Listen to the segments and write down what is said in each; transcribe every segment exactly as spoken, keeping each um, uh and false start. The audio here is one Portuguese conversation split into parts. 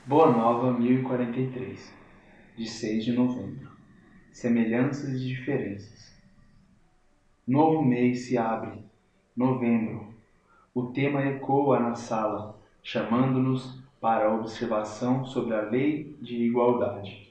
Boa Nova mil e quarenta e três, de seis de novembro. Semelhanças e diferenças. Novo mês se abre. Novembro. O tema ecoa na sala, chamando-nos para a observação sobre a lei de igualdade.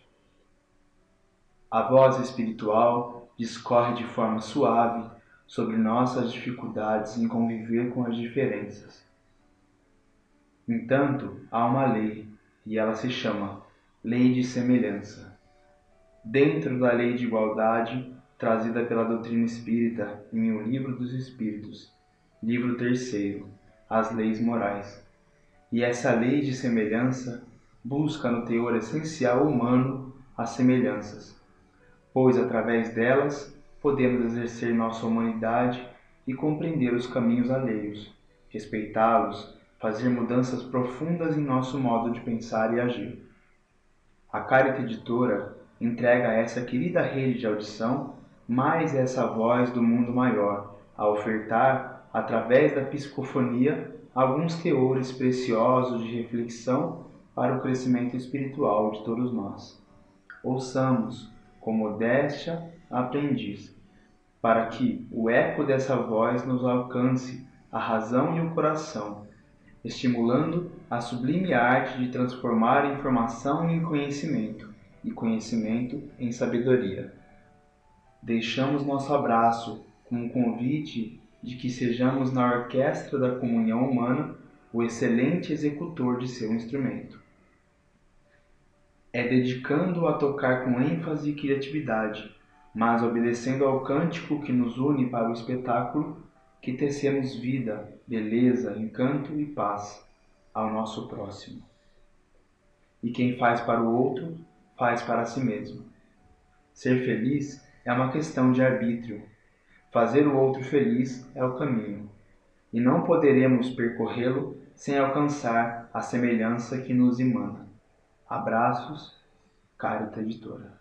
A voz espiritual discorre de forma suave sobre nossas dificuldades em conviver com as diferenças. Entanto, há uma lei, e ela se chama Lei de Semelhança. Dentro da lei de igualdade, trazida pela doutrina espírita em O Livro dos Espíritos, livro terceiro, As Leis Morais. E essa lei de semelhança busca no teor essencial humano as semelhanças, pois através delas podemos exercer nossa humanidade e compreender os caminhos alheios, respeitá-los, fazer mudanças profundas em nosso modo de pensar e agir. A Carta Editora entrega a essa querida rede de audição mais essa voz do mundo maior, a ofertar, através da psicofonia, alguns teores preciosos de reflexão para o crescimento espiritual de todos nós. Ouçamos, com modéstia, aprendiz, para que o eco dessa voz nos alcance a razão e o coração, estimulando a sublime arte de transformar informação em conhecimento e conhecimento em sabedoria. Deixamos nosso abraço com um convite de que sejamos na orquestra da comunhão humana o excelente executor de seu instrumento. É dedicando a tocar com ênfase e criatividade, mas obedecendo ao cântico que nos une para o espetáculo, que tecemos vida, beleza, encanto e paz ao nosso próximo. E quem faz para o outro, faz para si mesmo. Ser feliz é uma questão de arbítrio. Fazer o outro feliz é o caminho. E não poderemos percorrê-lo sem alcançar a semelhança que nos emana. Abraços, Carta Editora.